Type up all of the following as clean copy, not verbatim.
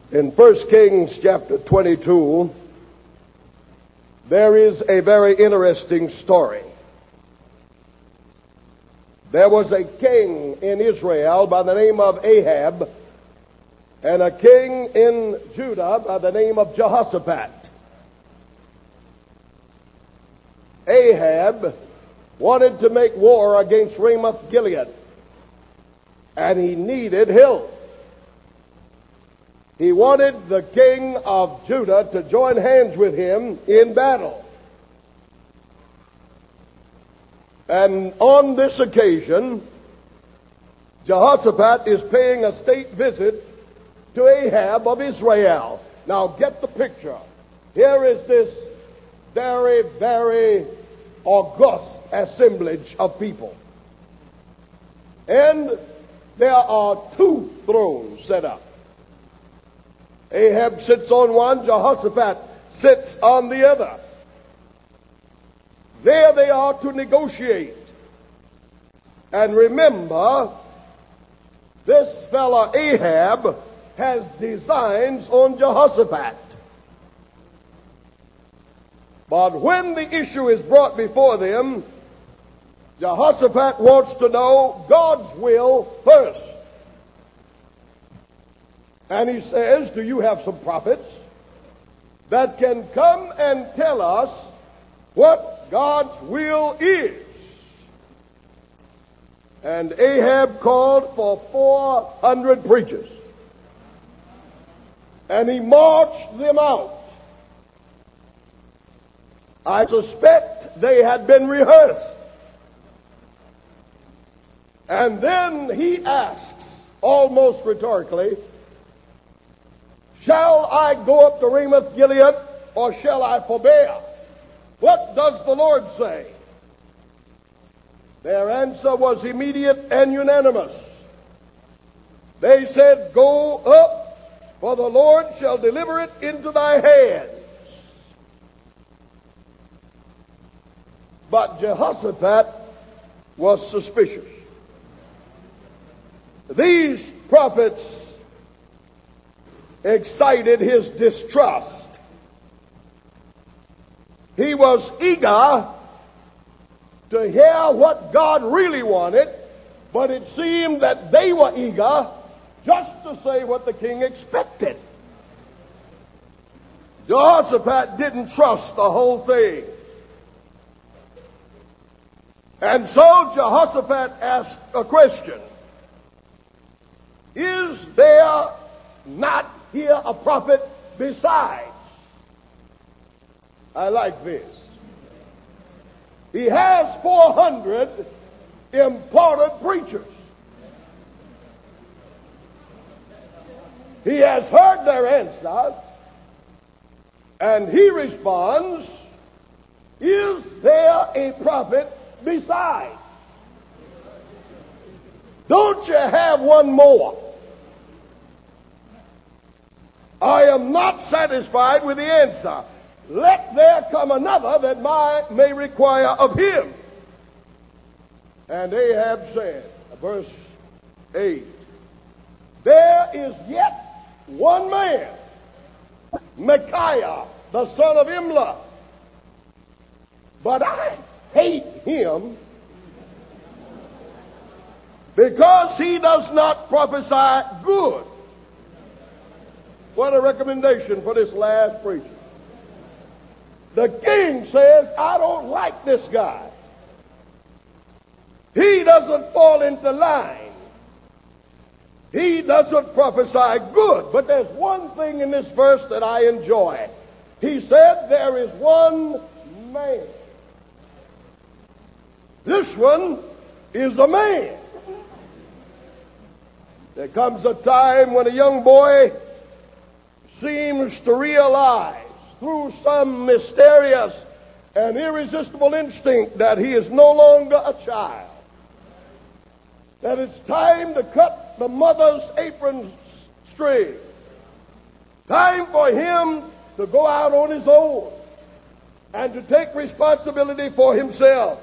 In 1 Kings chapter 22, there is a very interesting story. There was a king in Israel by the name of Ahab, and a king in Judah by the name of Jehoshaphat. Ahab wanted to make war against Ramoth Gilead, and he needed help. He wanted the king of Judah to join hands with him in battle. And on this occasion, Jehoshaphat is paying a state visit to Ahab of Israel. Now get the picture. Here is this very, very august assemblage of people. And there are two thrones set up. Ahab sits on one, Jehoshaphat sits on the other. There they are to negotiate. And remember, this fellow Ahab has designs on Jehoshaphat. But when the issue is brought before them, Jehoshaphat wants to know God's will first. And he says, do you have some prophets that can come and tell us what God's will is? And Ahab called for 400 preachers. And he marched them out. I suspect they had been rehearsed. And then he asks, almost rhetorically, shall I go up to Ramoth Gilead, or shall I forbear? What does the Lord say? Their answer was immediate and unanimous. They said, go up, for the Lord shall deliver it into thy hands. But Jehoshaphat was suspicious. These prophets excited his distrust. He was eager to hear what God really wanted, but it seemed that they were eager just to say what the king expected. Jehoshaphat didn't trust the whole thing. And so Jehoshaphat asked a question. Is there not here a prophet besides? I like this. He has 400 important preachers. He has heard their answers, and he responds, is there a prophet besides? Don't you have one more? I am not satisfied with the answer. Let there come another that may require of him. And Ahab said, verse 8, there is yet one man, Micaiah, the son of Imlah, but I hate him because he does not prophesy good. What a recommendation for this last preacher. The king says, I don't like this guy. He doesn't fall into line. He doesn't prophesy good. But there's one thing in this verse that I enjoy. He said, there is one man. This one is a man. There comes a time when a young boy seems to realize through some mysterious and irresistible instinct that he is no longer a child. That it's time to cut the mother's apron string. Time for him to go out on his own and to take responsibility for himself.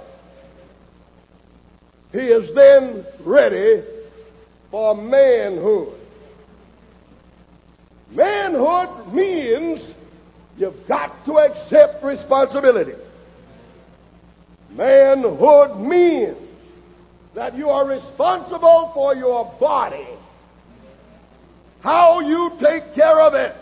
He is then ready for manhood. Man manhood means you've got to accept responsibility. Manhood means that you are responsible for your body, how you take care of it.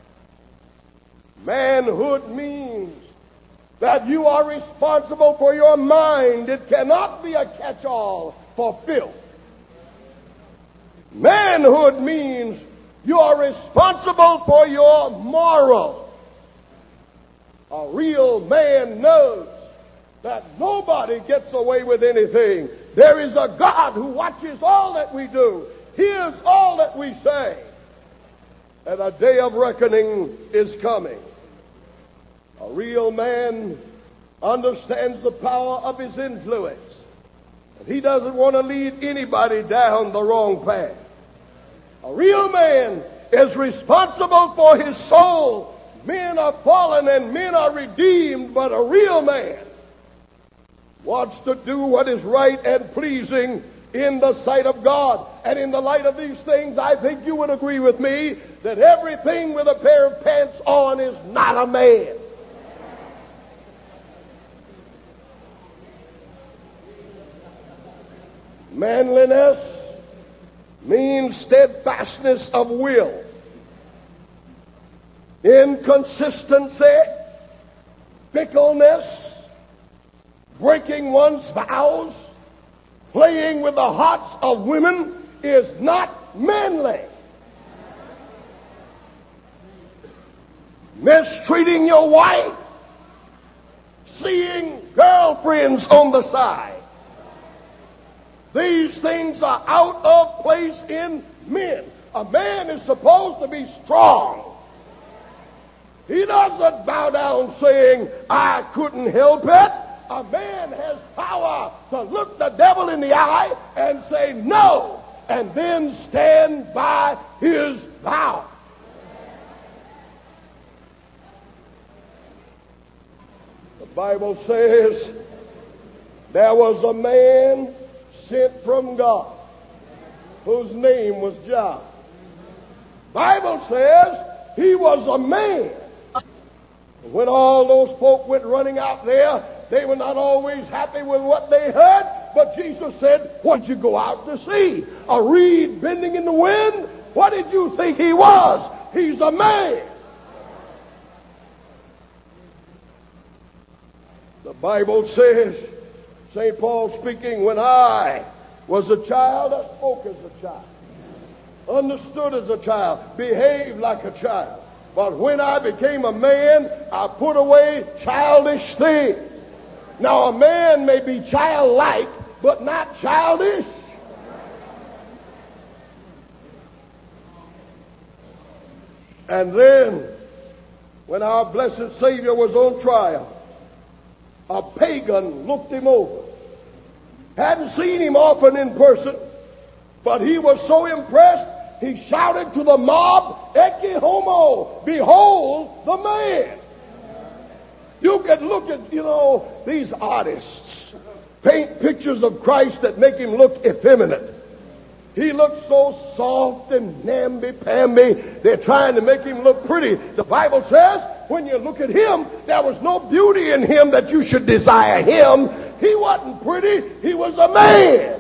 Manhood means that you are responsible for your mind. It cannot be a catch-all for filth. Manhood means you are responsible for your moral. A real man knows that nobody gets away with anything. There is a God who watches all that we do, hears all that we say, and a day of reckoning is coming. A real man understands the power of his influence, and he doesn't want to lead anybody down the wrong path. A real man is responsible for his soul. Men are fallen and men are redeemed, but a real man wants to do what is right and pleasing in the sight of God. And in the light of these things, I think you would agree with me that everything with a pair of pants on is not a man. Manliness means steadfastness of will, inconsistency, fickleness, breaking one's vows, playing with the hearts of women is not manly. Mistreating your wife, seeing girlfriends on the side. These things are out of place in men. A man is supposed to be strong. He doesn't bow down saying, I couldn't help it. A man has power to look the devil in the eye and say no, and then stand by his vow. The Bible says there was a man sent from God whose name was John. Bible says he was a man. When all those folk went running out there, they were not always happy with what they heard, but Jesus said, what did you go out to see? A reed bending in the wind? What did you think he was? He's a man. The Bible says, St. Paul speaking, when I was a child, I spoke as a child, understood as a child, behaved like a child. But when I became a man, I put away childish things. Now a man may be childlike, but not childish. And then, when our blessed Savior was on trial, a pagan looked him over. Hadn't seen him often in person, but he was so impressed, he shouted to the mob, Ecce homo, behold the man. You can look at, these artists paint pictures of Christ that make him look effeminate. He looks so soft and namby-pamby. They're trying to make him look pretty. The Bible says, when you look at him, there was no beauty in him that you should desire him. He wasn't pretty. He was a man.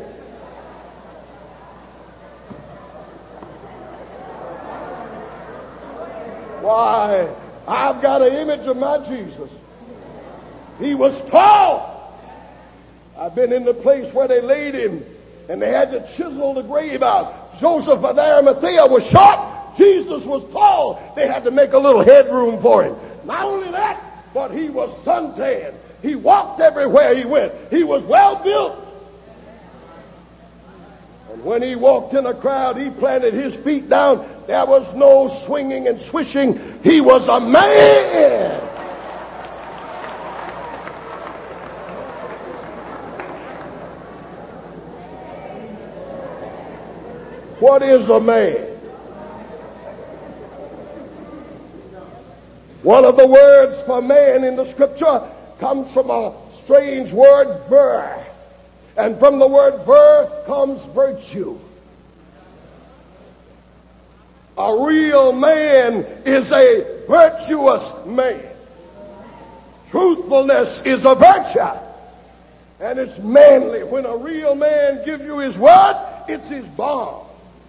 Why, I've got an image of my Jesus. He was tall. I've been in the place where they laid him and they had to chisel the grave out. Joseph of Arimathea was short. Jesus was tall. They had to make a little headroom for him. Not only that, but he was suntanned. He walked everywhere he went. He was well built. And when he walked in a crowd, he planted his feet down. There was no swinging and swishing. He was a man. What is a man? One of the words for man in the scripture comes from a strange word, vir. And from the word vir comes virtue. A real man is a virtuous man. Truthfulness is a virtue, and it's manly. When a real man gives you his word, it's his bond.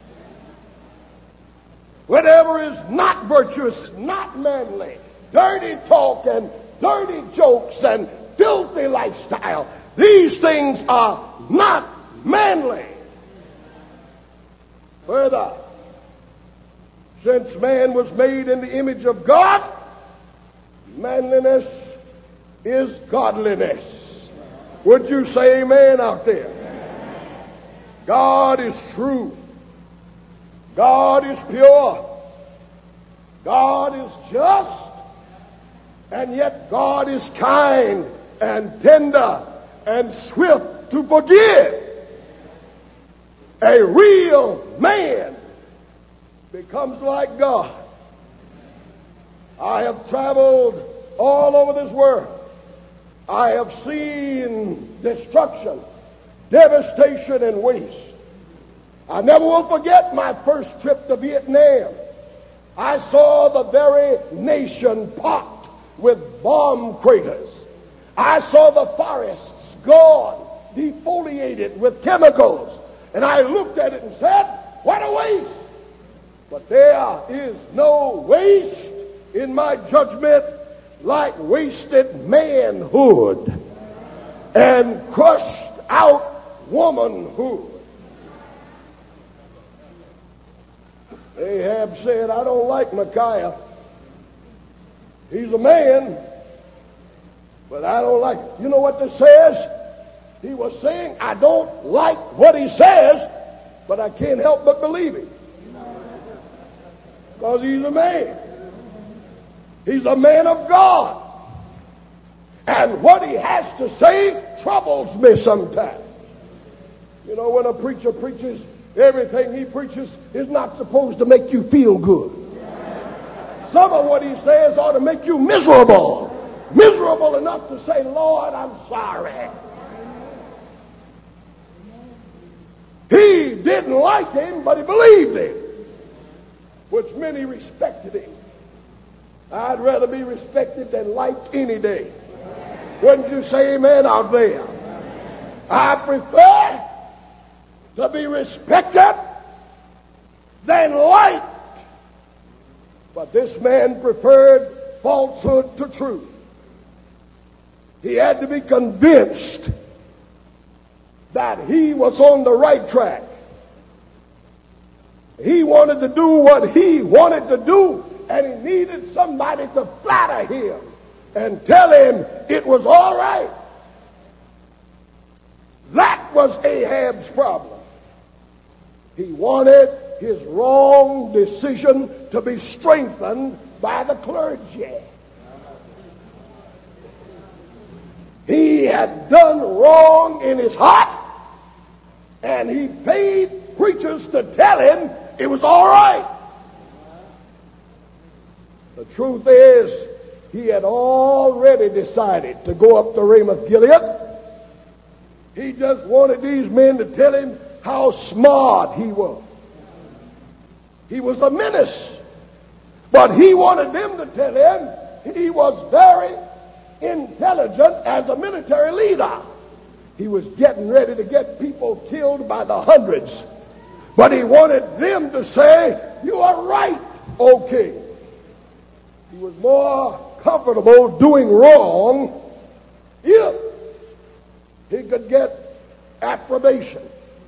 Whatever is not virtuous, not manly, dirty talk and dirty jokes and filthy lifestyle, these things are not manly. Further, since man was made in the image of God, manliness is godliness. Would you say amen out there? God is true. God is pure. God is just. And yet God is kind and tender and swift to forgive. A real man becomes like God. I have traveled all over this world. I have seen destruction, devastation, and waste. I never will forget my first trip to Vietnam. I saw the very nation pocked with bomb craters. I saw the forests gone, defoliated with chemicals. And I looked at it and said, what a waste! But there is no waste, in my judgment, like wasted manhood and crushed out womanhood. Ahab said, I don't like Micaiah. He's a man, but I don't like it. You know what this says? He was saying, I don't like what he says, but I can't help but believe him. Because he's a man. He's a man of God. And what he has to say troubles me sometimes. You know, when a preacher preaches, everything he preaches is not supposed to make you feel good. Some of what he says ought to make you miserable. Miserable enough to say, Lord, I'm sorry. He didn't like him, but he believed him, which many respected him. I'd rather be respected than liked any day. Wouldn't you say amen out there? I prefer to be respected than liked. But this man preferred falsehood to truth. He had to be convinced that he was on the right track. He wanted to do what he wanted to do, and he needed somebody to flatter him and tell him it was all right. That was Ahab's problem. He wanted his wrong decision to be strengthened by the clergy. He had done wrong in his heart, and he paid preachers to tell him it was all right. The truth is, he had already decided to go up to Ramoth Gilead. He just wanted these men to tell him how smart he was. He was a menace, but he wanted them to tell him he was very intelligent as a military leader. He was getting ready to get people killed by the hundreds, but he wanted them to say, you are right, O king. He was more comfortable doing wrong if he could get approbation.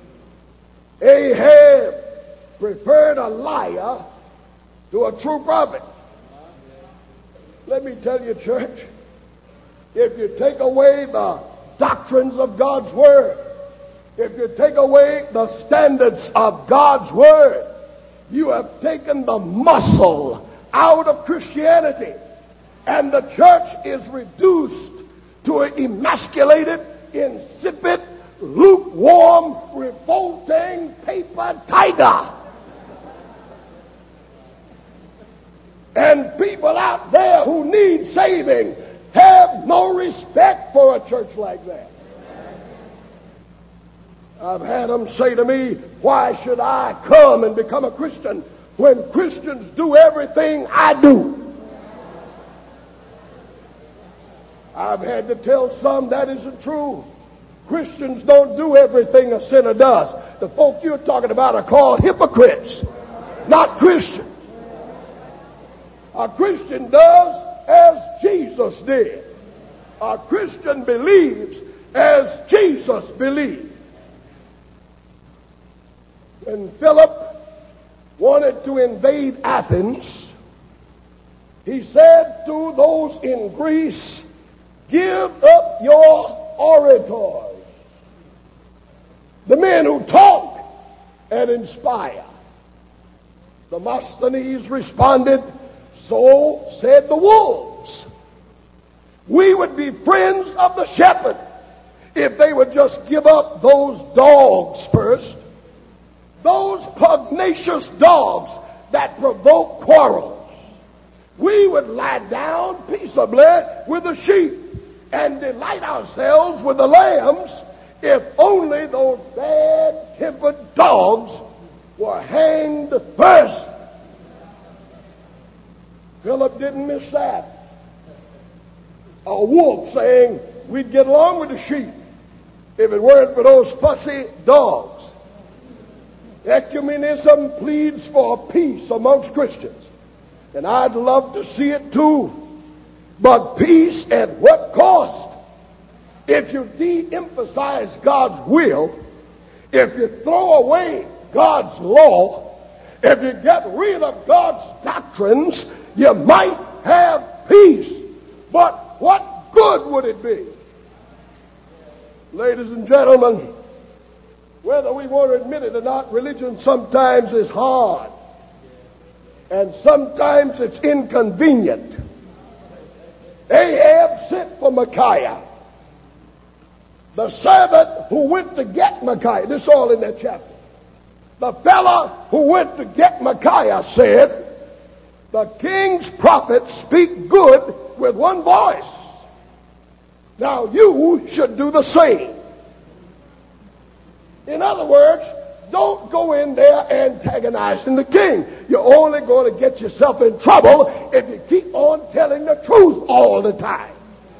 Ahab preferred a liar to a true prophet. Let me tell you, church, if you take away the doctrines of God's word, if you take away the standards of God's word, you have taken the muscle out of Christianity, and the church is reduced to an emasculated, insipid, lukewarm, revolting paper tiger. And people out there who need saving have no respect for a church like that. I've had them say to me, why should I come and become a Christian when Christians do everything I do. I've had to tell some that isn't true. Christians don't do everything a sinner does. The folk you're talking about are called hypocrites, not Christians. A Christian does as Jesus did. A Christian believes as Jesus believed. When Philip wanted to invade Athens, he said to those in Greece, "Give up your orators," the men who talk and inspire. Demosthenes responded, "So said the wolves. We would be friends of the shepherd if they would just give up those dogs first, those pugnacious dogs that provoke quarrels. We would lie down peaceably with the sheep and delight ourselves with the lambs if only those bad-tempered dogs were hanged first." Philip didn't miss that. A wolf saying we'd get along with the sheep if it weren't for those fussy dogs. Ecumenism pleads for peace amongst Christians, and I'd love to see it too. But peace at what cost? If you de-emphasize God's will, if you throw away God's law, if you get rid of God's doctrines, you might have peace. But what good would it be? Ladies and gentlemen, whether we want to admit it or not, religion sometimes is hard. And sometimes it's inconvenient. Ahab sent for Micaiah, the servant who went to get Micaiah. This is all in that chapter. The fella who went to get Micaiah said, "The king's prophets speak good with one voice. Now you should do the same." In other words, don't go in there antagonizing the king. You're only going to get yourself in trouble if you keep on telling the truth all the time.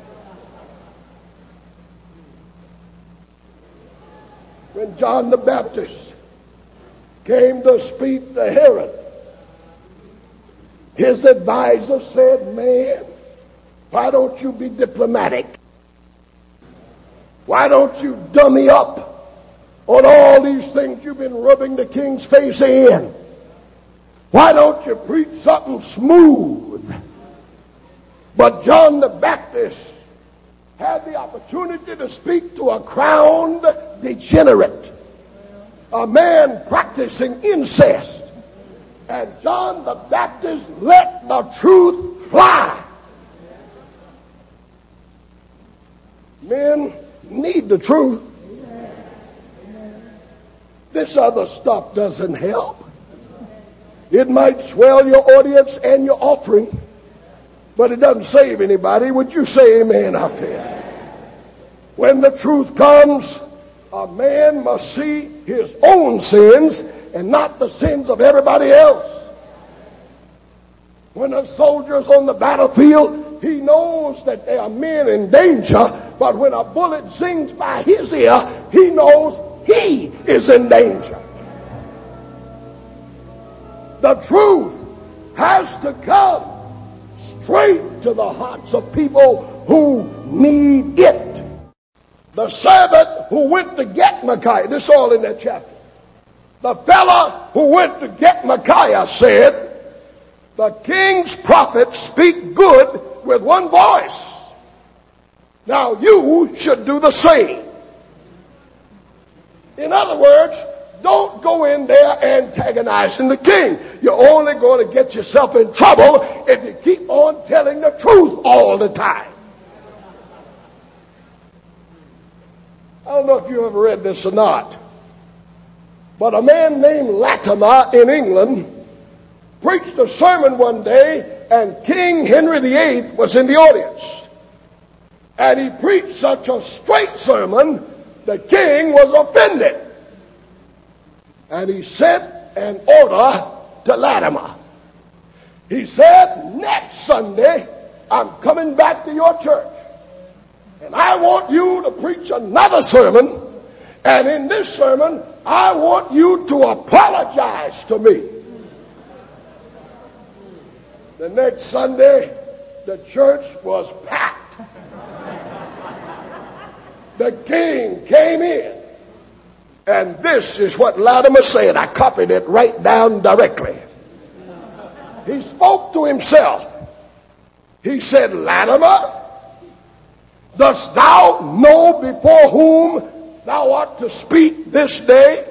When John the Baptist came to speak to Herod, his advisor said, "Man, why don't you be diplomatic? Why don't you dummy up on all these things you've been rubbing the king's face in? Why don't you preach something smooth?" But John the Baptist had the opportunity to speak to a crowned degenerate, a man practicing incest. And John the Baptist let the truth fly. Men need the truth. This other stuff doesn't help. It might swell your audience and your offering, but it doesn't save anybody. Would you say amen out there? When the truth comes, a man must see his own sins and not the sins of everybody else. When a soldier's on the battlefield, he knows that there are men in danger, but when a bullet sings by his ear, he knows he is in danger. The truth has to come straight to the hearts of people who need it. The servant who went to get Micaiah, this is all in that chapter. The fella who went to get Micaiah said, "The king's prophets speak good with one voice. Now you should do the same." In other words, don't go in there antagonizing the king. You're only going to get yourself in trouble if you keep on telling the truth all the time. I don't know if you ever read this or not, but a man named Latimer in England preached a sermon one day, and King Henry VIII was in the audience. And he preached such a straight sermon, the king was offended. And he sent an order to Latimer. He said, next Sunday, I'm coming back to your church. And I want you to preach another sermon. And in this sermon, I want you to apologize to me. The next Sunday, the church was packed. The king came in. And this is what Latimer said. I copied it right down directly. He spoke to himself. He said, Latimer, dost thou know before whom thou art to speak this day?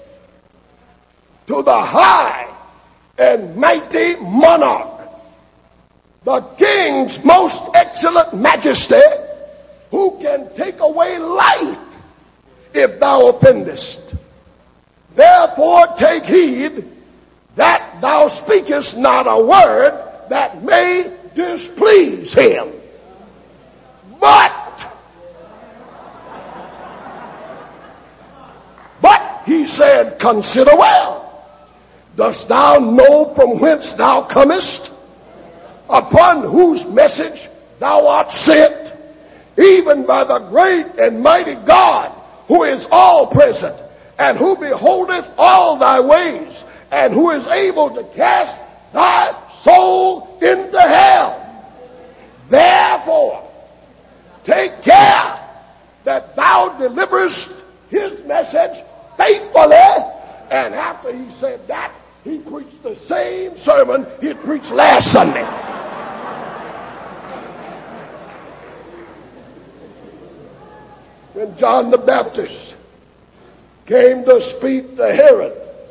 To the high and mighty monarch, the king's most excellent majesty, who can take away life if thou offendest. Therefore take heed that thou speakest not a word that may displease him. But he said, consider well. Dost thou know from whence thou comest? Upon whose message thou art sent? Even by the great and mighty God, who is all present, and who beholdeth all thy ways, and who is able to cast thy soul into hell. Therefore, take care that thou deliverest his message faithfully. And after he said that, he preached the same sermon he had preached last Sunday. When John the Baptist came to speak to Herod,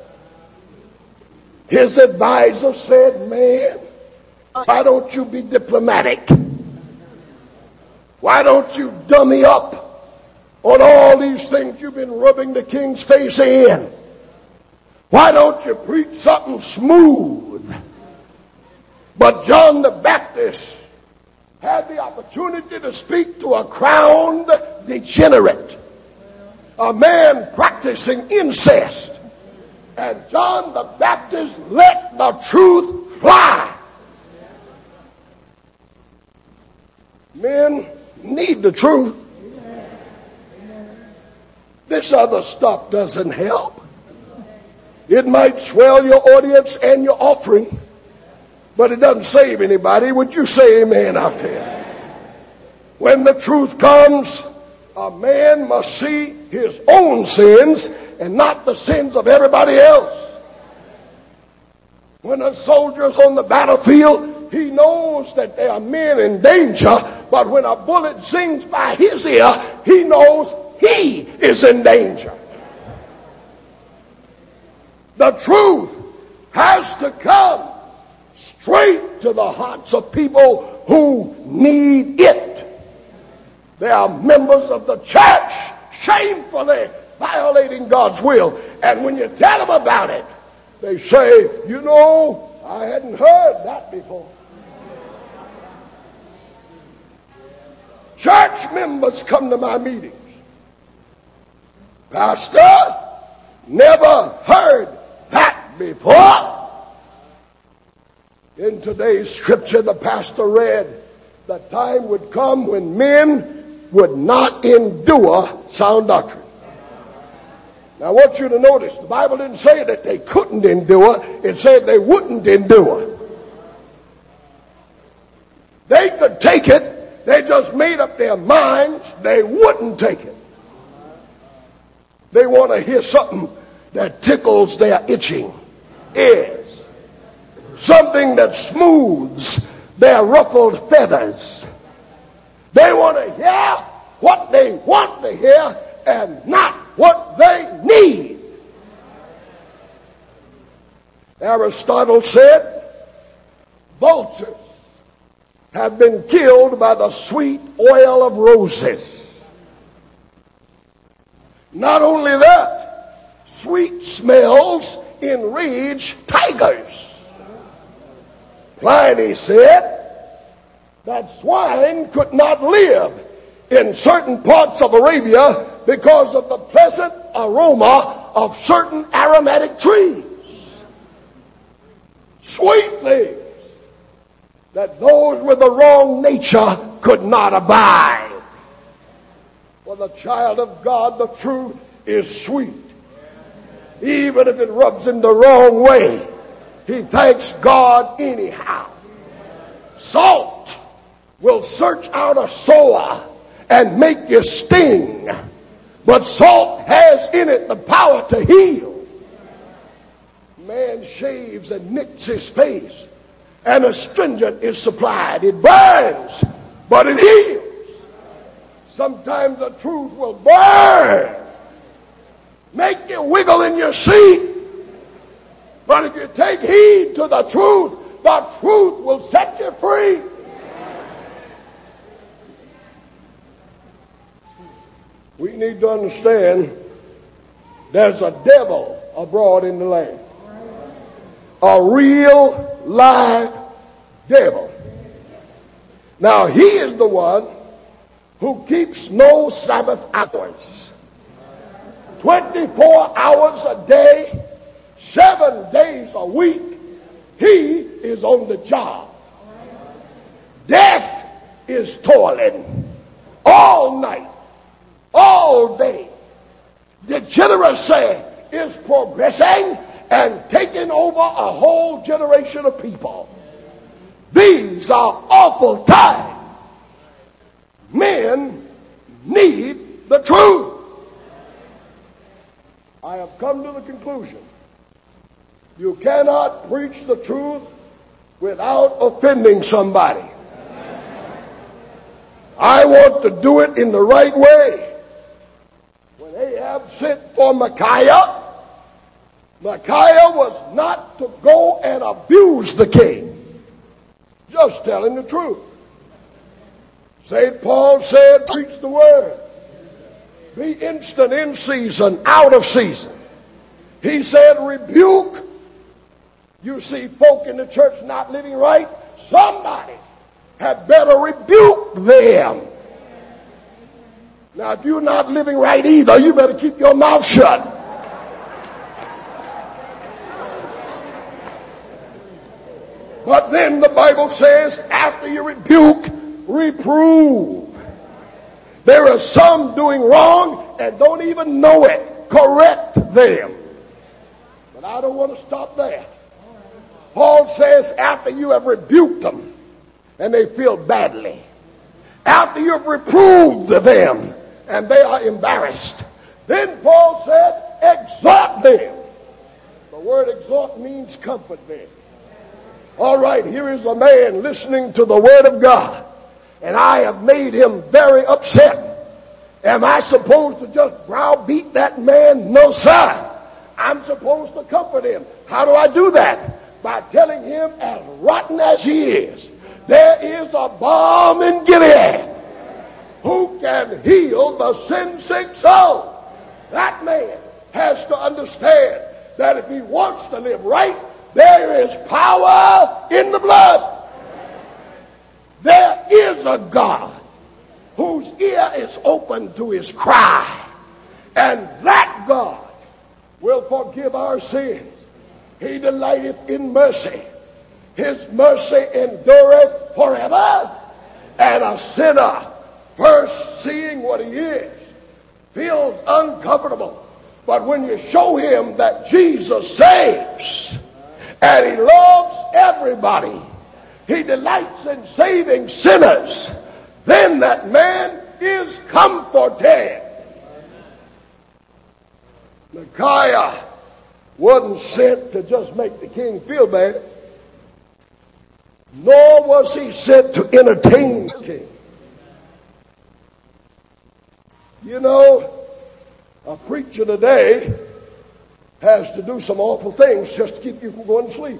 his advisor said, man, why don't you be diplomatic? Why don't you dummy up on all these things you've been rubbing the king's face in? Why don't you preach something smooth? But John the Baptist had the opportunity to speak to a crowned degenerate, a man practicing incest. And John the Baptist let the truth fly. Men need the truth. This other stuff doesn't help. It might swell your audience and your offering, but it doesn't save anybody. Would you say amen out there? When the truth comes, a man must see his own sins and not the sins of everybody else. When a soldier's on the battlefield, he knows that there are men in danger, but when a bullet sings by his ear, he knows he is in danger. The truth has to come straight to the hearts of people who need it. They are members of the church shamefully violating God's will. And when you tell them about it, they say, you know, I hadn't heard that before. Church members come to my meetings. Pastor, never heard that before. In today's scripture, the pastor read, the time would come when men would not endure sound doctrine. Now I want you to notice, the Bible didn't say that they couldn't endure, it said they wouldn't endure. They could take it, they just made up their minds they wouldn't take it. They want to hear something that tickles their itching ears, something that smooths their ruffled feathers. They want to hear what they want to hear and not what they need. Aristotle said, vultures have been killed by the sweet oil of roses. Not only that, sweet smells enrage tigers. Pliny said that swine could not live in certain parts of Arabia because of the pleasant aroma of certain aromatic trees. sweet things that those with the wrong nature could not abide. For the child of God, the truth is sweet. Even if it rubs him the wrong way, he thanks God anyhow. Salt will search out a sore and make you sting, but salt has in it the power to heal. Man shaves and nicks his face, and astringent is supplied. It burns, but it heals. Sometimes the truth will burn, make you wiggle in your seat. But if you take heed to the truth will set you free. We need to understand there's a devil abroad in the land. A real live devil. Now he is the one who keeps no Sabbath hours. 24 hours a day, 7 days a week, he is on the job. Death is toiling all night, all day. Degeneracy is progressing and taking over a whole generation of people. These are awful times. Men need the truth. I have come to the conclusion you cannot preach the truth without offending somebody. I want to do it in the right way. When Ahab sent for Micaiah, Micaiah was not to go and abuse the king. Just telling the truth. St. Paul said, preach the word. Be instant in season, out of season. He said, rebuke. You see folk in the church not living right, somebody had better rebuke them. Now, if you're not living right either, you better keep your mouth shut. But then the Bible says, after you rebuke, reprove. There are some doing wrong and don't even know it. Correct them. But I don't want to stop there. Paul says after you have rebuked them and they feel badly, after you have reproved them and they are embarrassed, then Paul said, exhort them. The word exhort means comfort them. All right, here is a man listening to the word of God, and I have made him very upset. Am I supposed to just browbeat that man? No, sir. I'm supposed to comfort him. How do I do that? By telling him, as rotten as he is, there is a balm in Gilead who can heal the sin-sick soul. That man has to understand that if he wants to live right, there is power in the blood. There is a God whose ear is open to his cry. And that God will forgive our sins. He delighteth in mercy. His mercy endureth forever. And a sinner, first seeing what he is, feels uncomfortable. But when you show him that Jesus saves, and he loves everybody, he delights in saving sinners, then that man is comforted. Micaiah wasn't sent to just make the king feel bad, nor was he sent to entertain the king. You know, a preacher today has to do some awful things just to keep you from going to sleep.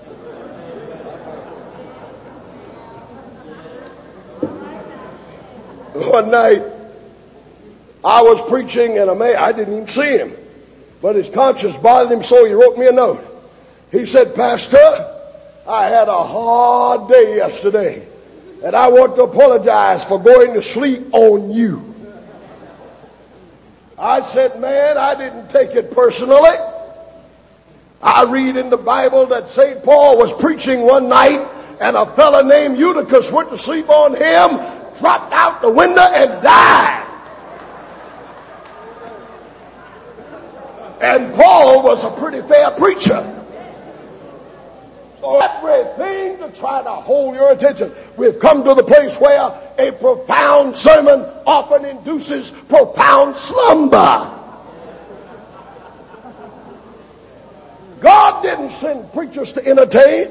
One night, I was preaching and a man, I didn't even see him, but his conscience bothered him, so he wrote me a note. He said, Pastor, I had a hard day yesterday, and I want to apologize for going to sleep on you. I said, man, I didn't take it personally. I read in the Bible that St. Paul was preaching one night, and a fellow named Eutychus went to sleep on him, dropped out the window, and died. And Paul was a pretty fair preacher. So everything to try to hold your attention. We've come to the place where a profound sermon often induces profound slumber. God didn't send preachers to entertain.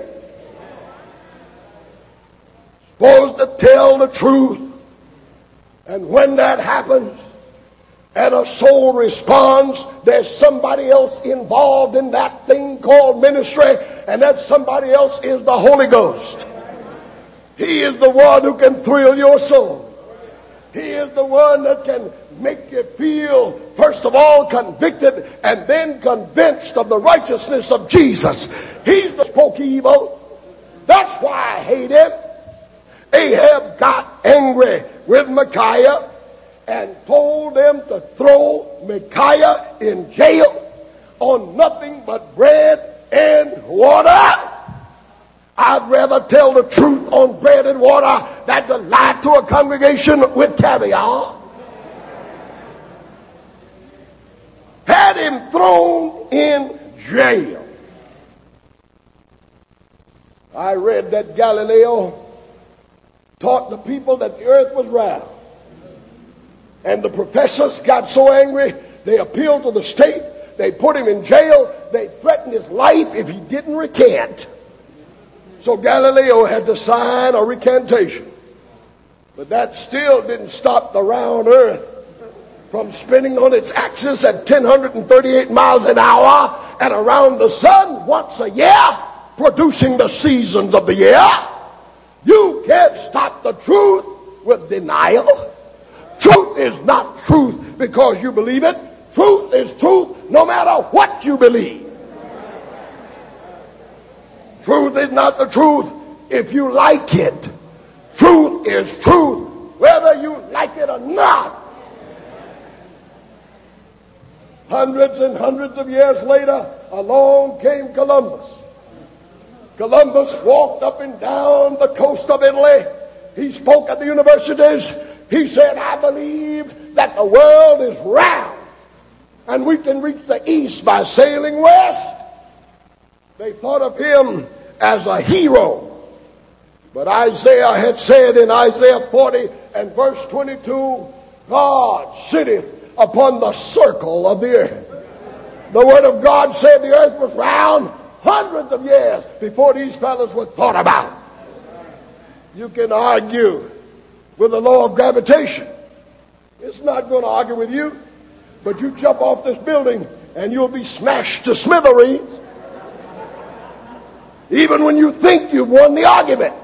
Supposed to tell the truth. And when that happens, and a soul responds, there's somebody else involved in that thing called ministry, and that somebody else is the Holy Ghost. He is the one who can thrill your soul. He is the one that can make you feel, first of all, convicted and then convinced of the righteousness of Jesus. He's the spoke evil. That's why I hate him. Ahab got angry with Micaiah and told them to throw Micaiah in jail on nothing but bread and water. I'd rather tell the truth on bread and water than to lie to a congregation with caviar. Had him thrown in jail. I read that Galileo taught the people that the earth was round. And the professors got so angry, they appealed to the state. They put him in jail. They threatened his life if he didn't recant. So Galileo had to sign a recantation. But that still didn't stop the round earth from spinning on its axis at 1,038 miles an hour and around the sun once a year, producing the seasons of the year. You can't stop the truth with denial. Truth is not truth because you believe it. Truth is truth no matter what you believe. Truth is not the truth if you like it. Truth is truth whether you like it or not. Hundreds and hundreds of years later, along came Columbus. Columbus walked up and down the coast of Italy. He spoke at the universities. He said, I believe that the world is round and we can reach the east by sailing west. They thought of him as a hero. But Isaiah had said in Isaiah 40 and verse 22, God sitteth upon the circle of the earth. The word of God said the earth was round hundreds of years before these fellows were thought about. You can argue with the law of gravitation. It's not going to argue with you, but you jump off this building and you'll be smashed to smithereens. Even when you think you've won the argument.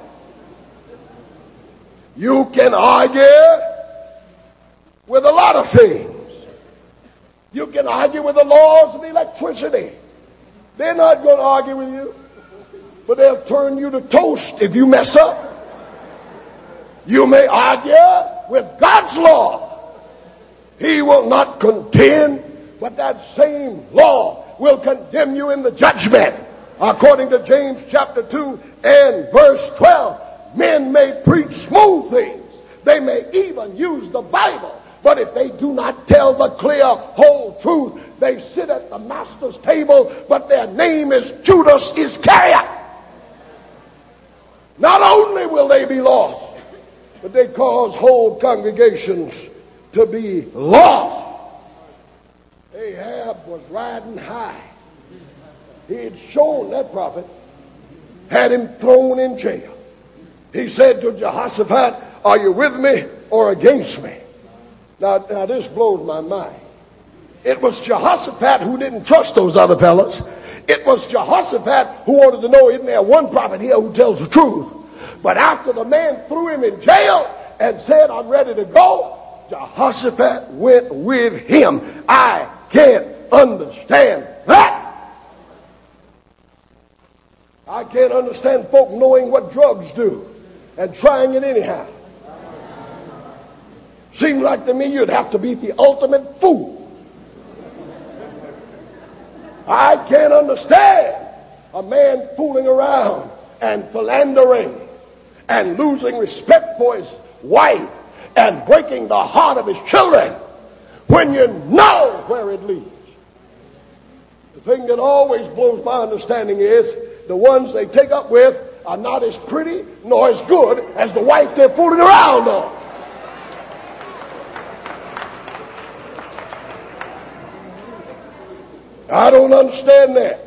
You can argue with a lot of things. You can argue with the laws of electricity. They're not going to argue with you, but they'll turn you to toast if you mess up. You may argue with God's law. He will not contend, but that same law will condemn you in the judgment. According to James chapter 2 and verse 12, men may preach smooth things. They may even use the Bible. But if they do not tell the clear, whole truth, they sit at the master's table, but their name is Judas Iscariot. Not only will they be lost, but they cause whole congregations to be lost. Ahab was riding high. He had shown that prophet, had him thrown in jail. He said to Jehoshaphat, are you with me or against me? Now this blows my mind. It was Jehoshaphat who didn't trust those other fellas. It was Jehoshaphat who wanted to know, isn't there one prophet here who tells the truth? But after the man threw him in jail and said, I'm ready to go, Jehoshaphat went with him. I can't understand that. I can't understand folk knowing what drugs do and trying it anyhow. Seems like to me you'd have to be the ultimate fool. I can't understand a man fooling around and philandering and losing respect for his wife and breaking the heart of his children when you know where it leads. The thing that always blows my understanding is the ones they take up with are not as pretty nor as good as the wife they're fooling around on. I don't understand that.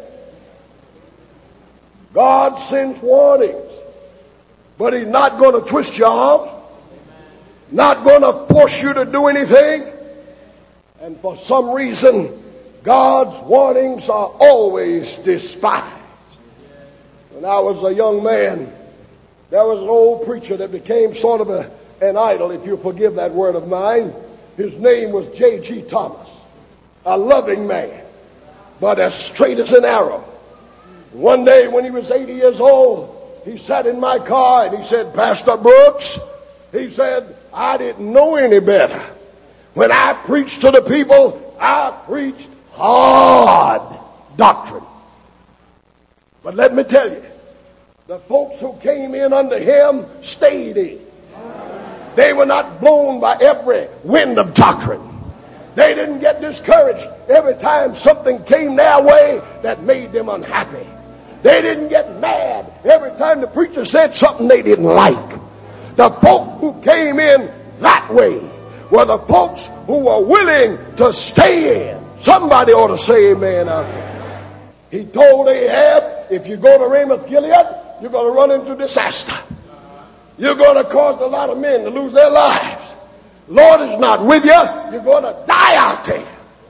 God sends warnings, but He's not going to twist your arm, not going to force you to do anything. And for some reason, God's warnings are always despised. When I was a young man, there was an old preacher that became sort of an idol, if you forgive that word of mine. His name was J.G. Thomas, a loving man, but as straight as an arrow. One day when he was 80 years old, he sat in my car and he said, Pastor Brooks, he said, I didn't know any better. When I preached to the people, I preached hard doctrine. But let me tell you, the folks who came in under him stayed in. They were not blown by every wind of doctrine. They didn't get discouraged every time something came their way that made them unhappy. They didn't get mad every time the preacher said something they didn't like. The folk who came in that way were the folks who were willing to stay in. Somebody ought to say amen out there. He told Ahab, if you go to Ramoth Gilead, you're going to run into disaster. You're going to cause a lot of men to lose their lives. Lord is not with you. You're going to die out there.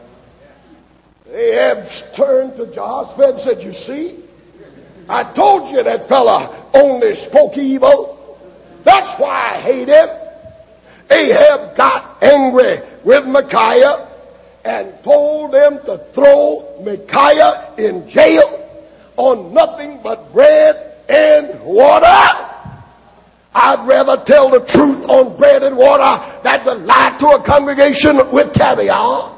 Ahab turned to Jehoshaphat and said, you see, I told you that fella only spoke evil. That's why I hate him. Ahab got angry with Micaiah and told them to throw Micaiah in jail on nothing but bread and water. I'd rather tell the truth on bread and water than to lie to a congregation with caviar.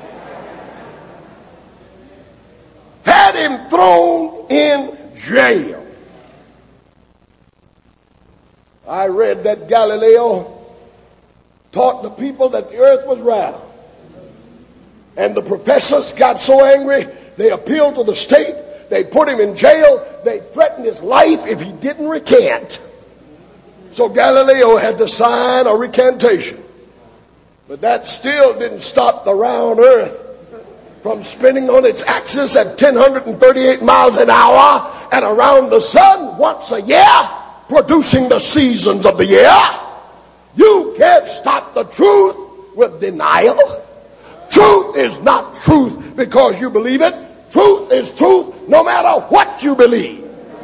Had him thrown in jail. I read that Galileo taught the people that the earth was round. And the professors got so angry, they appealed to the state. They put him in jail. They threatened his life if he didn't recant. So Galileo had to sign a recantation. But that still didn't stop the round earth from spinning on its axis at 1,038 miles an hour and around the sun once a year, producing the seasons of the year. You can't stop the truth with denial. Truth is not truth because you believe it. Truth is truth no matter what you believe.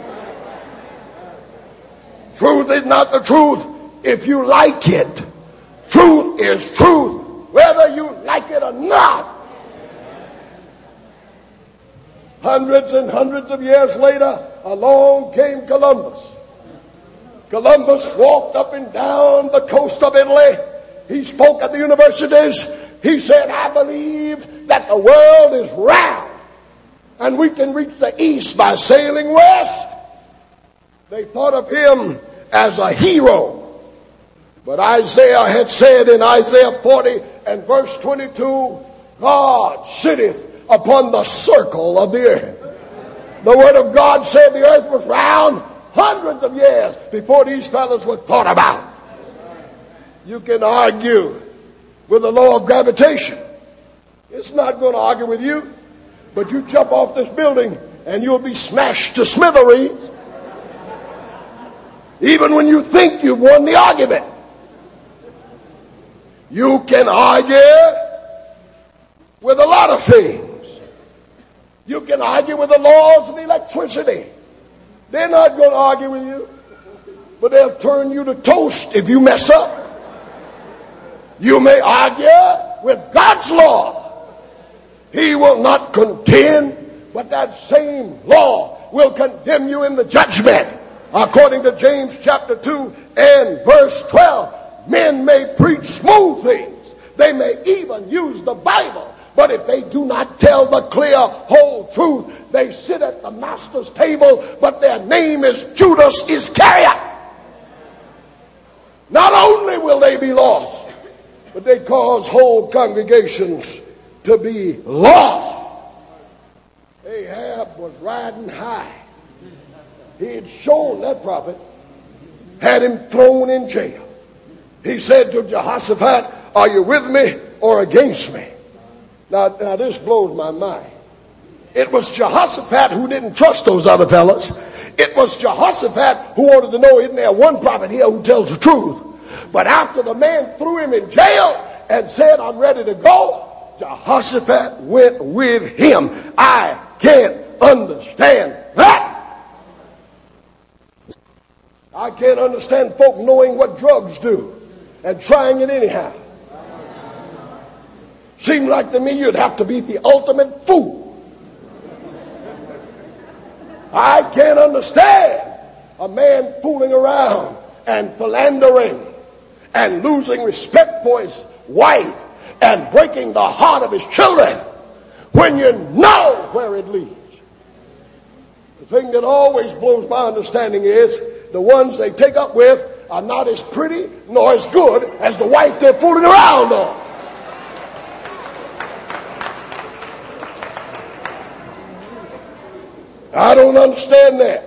Truth is not the truth if you like it. Truth is truth whether you like it or not. Hundreds and hundreds of years later, along came Columbus. Columbus walked up and down the coast of Italy. He spoke at the universities. He said, I believe that the world is round and we can reach the east by sailing west. They thought of him as a hero. But Isaiah had said in Isaiah 40 and verse 22, God sitteth upon the circle of the earth. The word of God said the earth was round hundreds of years before these fellows were thought about. You can argue with the law of gravitation. It's not going to argue with you, but you jump off this building and you'll be smashed to smithereens. Even when you think you've won the argument. You can argue with a lot of things. You can argue with the laws of electricity. They're not going to argue with you, but they'll turn you to toast if you mess up. You may argue with God's law. He will not contend, but that same law will condemn you in the judgment. According to James chapter 2 and verse 12, men may preach smooth things. They may even use the Bible, But if they do not tell the clear, whole truth, they sit at the master's table, but their name is Judas Iscariot. Not only will they be lost, but they cause whole congregations to be lost. Ahab was riding high. He had shown that prophet, had him thrown in jail. He said to Jehoshaphat, are you with me or against me? Now this blows my mind. It was Jehoshaphat who didn't trust those other fellas. It was Jehoshaphat who wanted to know, isn't there one prophet here who tells the truth? But after the man threw him in jail and said, I'm ready to go, Jehoshaphat went with him. I can't understand that. I can't understand folk knowing what drugs do and trying it anyhow. Seems like to me you'd have to be the ultimate fool. I can't understand a man fooling around and philandering and losing respect for his wife and breaking the heart of his children when you know where it leads. The thing that always blows my understanding is the ones they take up with are not as pretty nor as good as the wife they're fooling around on. I don't understand that.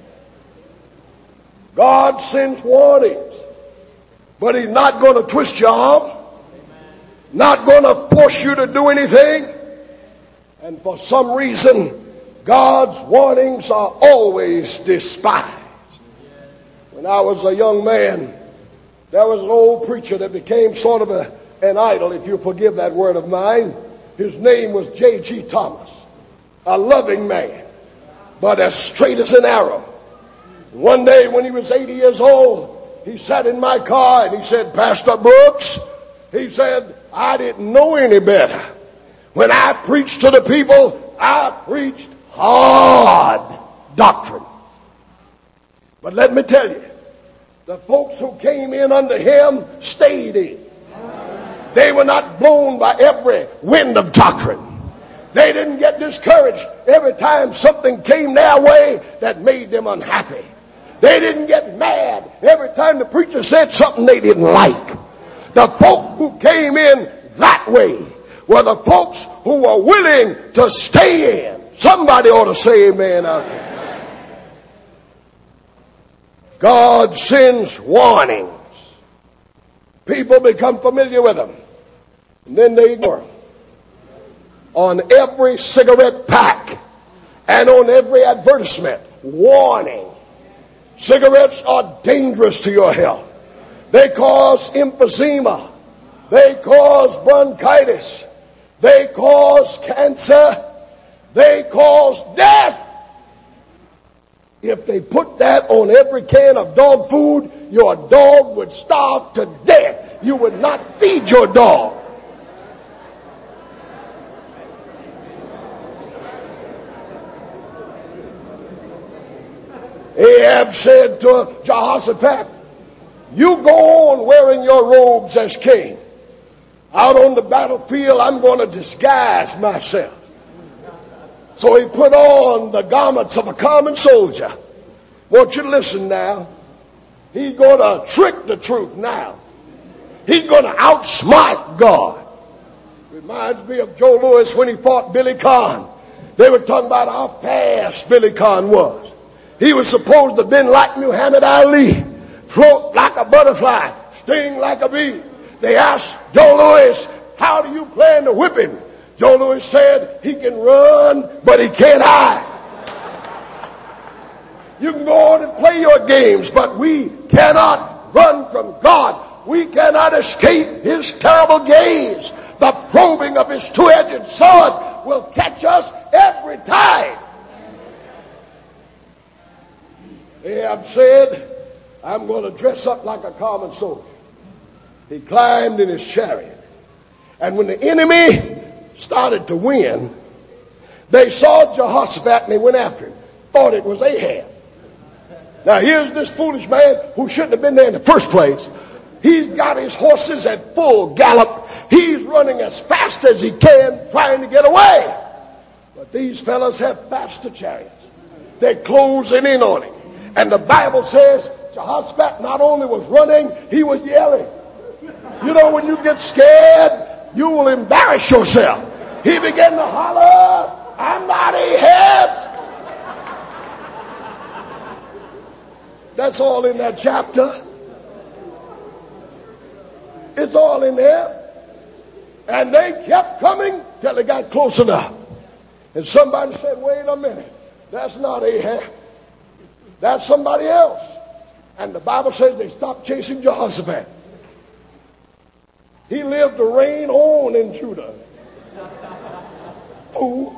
God sends warnings, but he's not going to twist your arm, not going to force you to do anything. And for some reason, God's warnings are always despised. When I was a young man, there was an old preacher that became sort of an idol, if you forgive that word of mine. His name was J.G. Thomas, a loving man, but as straight as an arrow. One day when he was 80 years old, he sat in my car and he said, Pastor Brooks, he said, I didn't know any better. When I preached to the people, I preached hard doctrine. But let me tell you, the folks who came in under him stayed in. They were not blown by every wind of doctrine. They didn't get discouraged every time something came their way that made them unhappy. They didn't get mad every time the preacher said something they didn't like. The folk who came in that way were the folks who were willing to stay in. Somebody ought to say amen out there. God sends warnings. People become familiar with them, and then they ignore them. On every cigarette pack and on every advertisement, warning. Cigarettes are dangerous to your health. They cause emphysema. They cause bronchitis. They cause cancer. They cause death. If they put that on every can of dog food, your dog would starve to death. You would not feed your dog. Ahab said to Jehoshaphat, you go on wearing your robes as king. Out on the battlefield, I'm going to disguise myself. So he put on the garments of a common soldier. I want you to listen now. He's going to trick the truth now. He's going to outsmart God. Reminds me of Joe Louis when he fought Billy Conn. They were talking about how fast Billy Conn was. He was supposed to have been like Muhammad Ali, float like a butterfly, sting like a bee. They asked Joe Louis, how do you plan to whip him? Joe Louis said, he can run, but he can't hide. You can go on and play your games, but we cannot run from God. We cannot escape his terrible gaze. The probing of his two-edged sword will catch us every time. Ahab said, I'm going to dress up like a common soldier. He climbed in his chariot. And when the enemy started to win, they saw Jehoshaphat and they went after him. Thought it was Ahab. Now here's this foolish man who shouldn't have been there in the first place. He's got his horses at full gallop. He's running as fast as he can, trying to get away. But these fellas have faster chariots. They're closing in on him. And the Bible says Jehoshaphat not only was running, he was yelling. You know, when you get scared, you will embarrass yourself. He began to holler, I'm not Ahab. That's all in that chapter. It's all in there. And they kept coming till they got close enough. And somebody said, wait a minute. That's not Ahab. That's somebody else. And the Bible says they stopped chasing Jehoshaphat. He lived to reign on in Judah. Fool.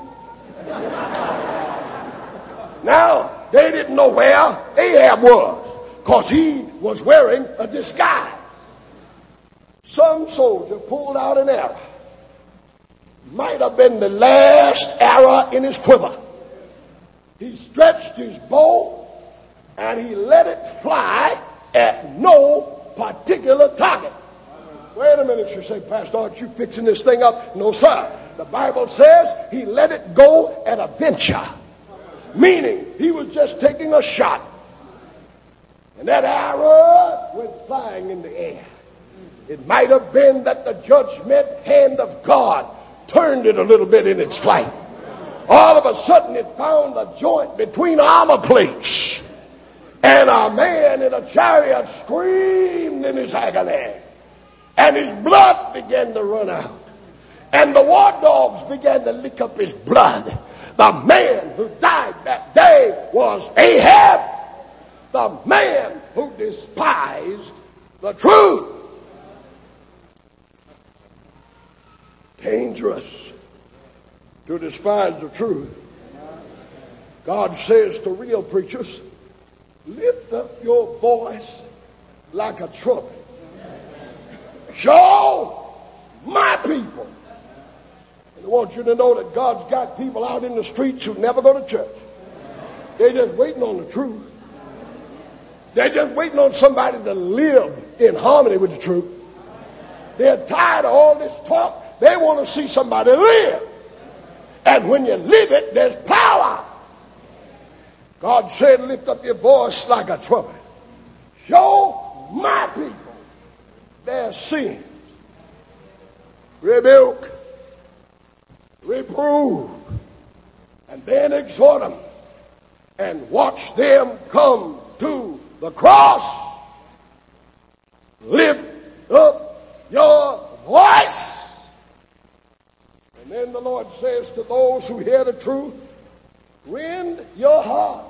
Now, they didn't know where Ahab was, because he was wearing a disguise. Some soldier pulled out an arrow. Might have been the last arrow in his quiver. He stretched his bow and he let it fly at no particular target. Wait a minute, you say, Pastor, aren't you fixing this thing up? No, sir. The Bible says he let it go at a venture, meaning he was just taking a shot. And that arrow went flying in the air. It might have been that the judgment hand of God turned it a little bit in its flight. All of a sudden it found a joint between armor plates. And a man in a chariot screamed in his agony. And his blood began to run out. And the war dogs began to lick up his blood. The man who died that day was Ahab, the man who despised the truth. Dangerous to despise the truth. God says to real preachers, lift up your voice like a trumpet. Show my people. And I want you to know that God's got people out in the streets who never go to church. They're just waiting on the truth. They're just waiting on somebody to live in harmony with the truth. They're tired of all this talk. They want to see somebody live. And when you live it, there's power. God said, lift up your voice like a trumpet. Show my people their sins. Rebuke, reprove, and then exhort them. And watch them come to the cross. Lift up your voice. And then the Lord says to those who hear the truth, rend your hearts,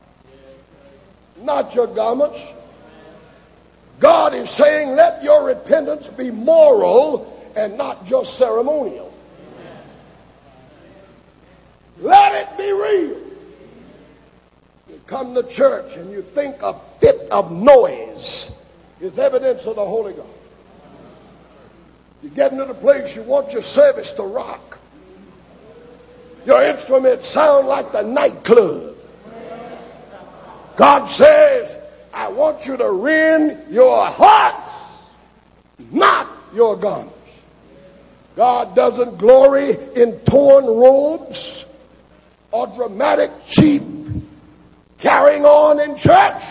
not your garments. God is saying, let your repentance be moral and not just ceremonial. Let it be real. You come to church and you think a fit of noise is evidence of the Holy Ghost. You get into the place you want your service to rock. Your instruments sound like the nightclub. God says, I want you to rend your hearts, not your garments. God doesn't glory in torn robes or dramatic cheap carrying on in church.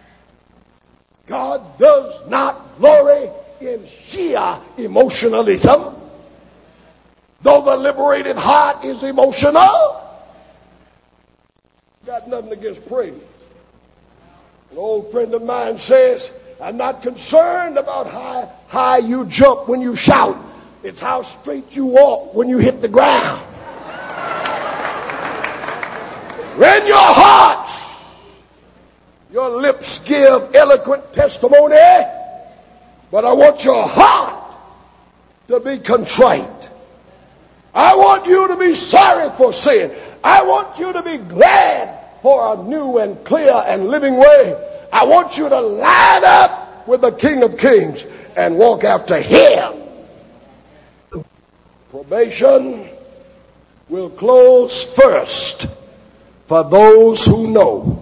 God does not glory in sheer emotionalism. Though the liberated heart is emotional, got nothing against praise. An old friend of mine says, I'm not concerned about how high you jump when you shout. It's how straight you walk when you hit the ground. Rend your hearts. Your lips give eloquent testimony, but I want your heart to be contrite. I want you to be sorry for sin. I want you to be glad for a new and clear and living way. I want you to line up with the King of Kings and walk after Him. Probation will close first for those who know.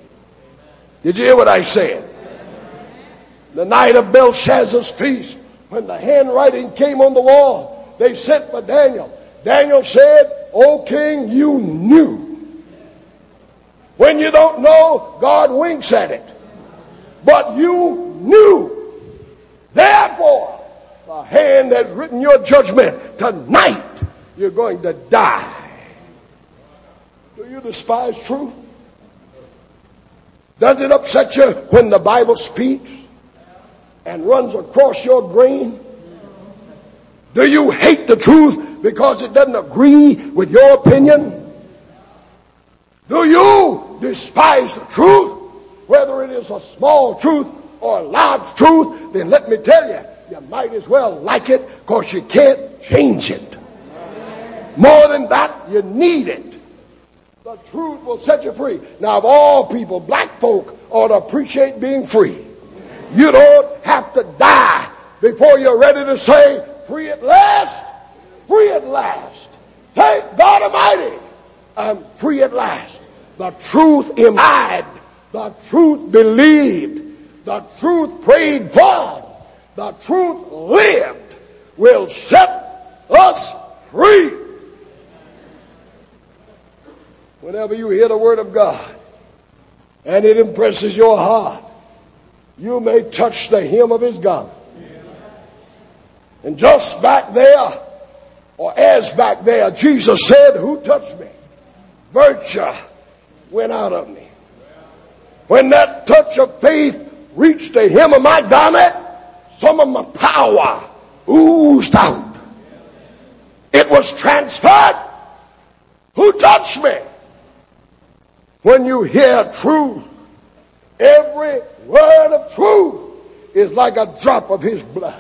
Did you hear what I said? The night of Belshazzar's feast, When the handwriting came on the wall, they sent for Daniel. Daniel said, "O king, you knew." When you don't know, God winks at it. But you knew. Therefore, the hand has written your judgment. Tonight, you're going to die. Do you despise truth? Does it upset you when the Bible speaks and runs across your brain? Do you hate the truth because it doesn't agree with your opinion? Do you despise the truth, whether it is a small truth or a large truth? Then let me tell you, you might as well like it, because you can't change it. More than that, you need it. The truth will set you free. Now, of all people, black folk ought to appreciate being free. You don't have to die before you're ready to say, "Free at last, free at last. Thank God Almighty, I'm free at last." The truth imbibed, the truth believed, the truth prayed for, the truth lived will set us free. Whenever you hear the word of God and it impresses your heart, you may touch the hem of his garment. And just back there, or as back there, Jesus said, "Who touched me?" Virtue went out of me. When that touch of faith reached the hem of my garment, some of my power oozed out. It was transferred. Who touched me? When you hear truth, every word of truth is like a drop of his blood.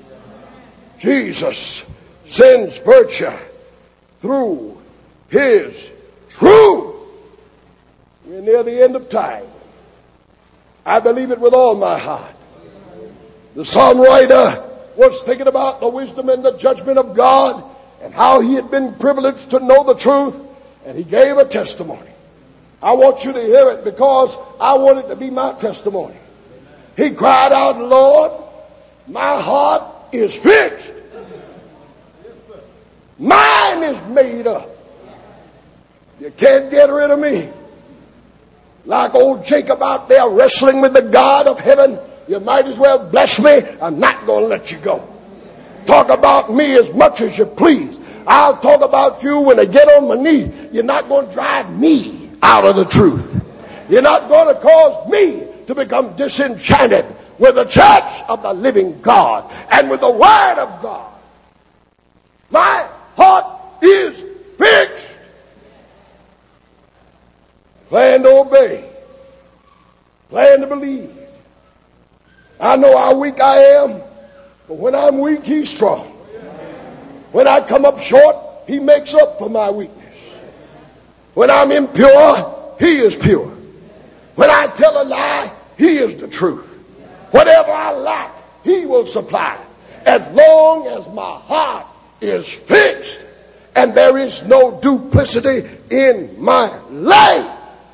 Jesus sends virtue through his truth. We're near the end of time. I believe it with all my heart. The psalm writer was thinking about the wisdom and the judgment of God and how he had been privileged to know the truth, and he gave a testimony. I want you to hear it because I want it to be my testimony. He cried out, "Lord, my heart is fixed. Mine is made up. You can't get rid of me." Like old Jacob out there wrestling with the God of heaven, you might as well bless me. I'm not going to let you go. Talk about me as much as you please. I'll talk about you when I get on my knee. You're not going to drive me out of the truth. You're not going to cause me to become disenchanted with the church of the living God and with the word of God. My heart is fixed. Plan to obey. Plan to believe. I know how weak I am, but when I'm weak, he's strong. When I come up short, he makes up for my weakness. When I'm impure, he is pure. When I tell a lie, he is the truth. Whatever I lack, he will supply. As long as my heart is fixed and there is no duplicity in my life.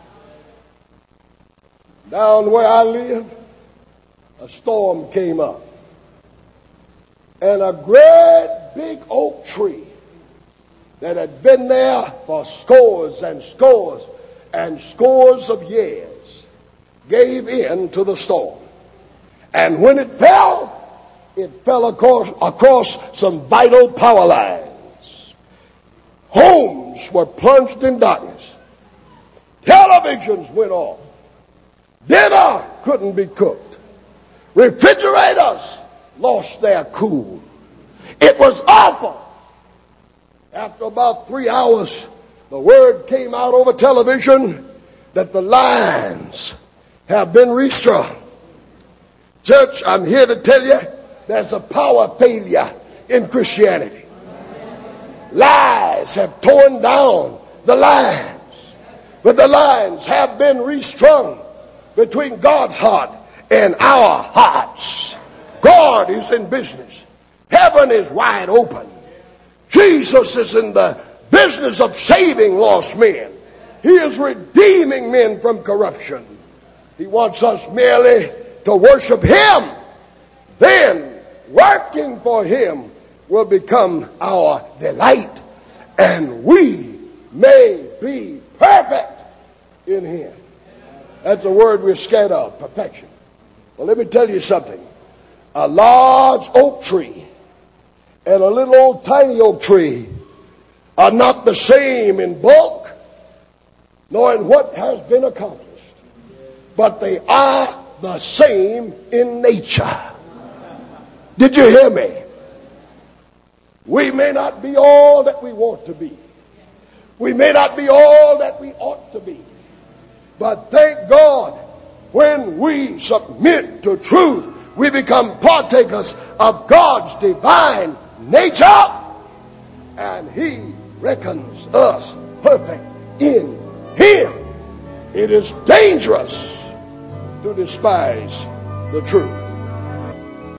Down where I live, a storm came up. And a great big oak tree that had been there for scores and scores and scores of years gave in to the storm. And when it fell across some vital power lines. Homes were plunged in darkness. Televisions went off. Dinner couldn't be cooked. Refrigerators lost their cool. It was awful. After about 3 hours, the word came out over television that the lines have been restrung. Church, I'm here to tell you there's a power failure in Christianity. Lies have torn down the lines, but the lines have been restrung between God's heart and our hearts. God is in business. Heaven is wide open. Jesus is in the business of saving lost men. He is redeeming men from corruption. He wants us merely to worship Him. Then working for him will become our delight, and we may be perfect in him. That's a word we're scared of, perfection. Well, let me tell you something. A large oak tree and a little old tiny oak tree are not the same in bulk nor in what has been accomplished, but they are the same in nature. Did you hear me? We may not be all that we want to be. We may not be all that we ought to be. But thank God, when we submit to truth, we become partakers of God's divine nature, and he reckons us perfect in him. It is dangerous to despise the truth.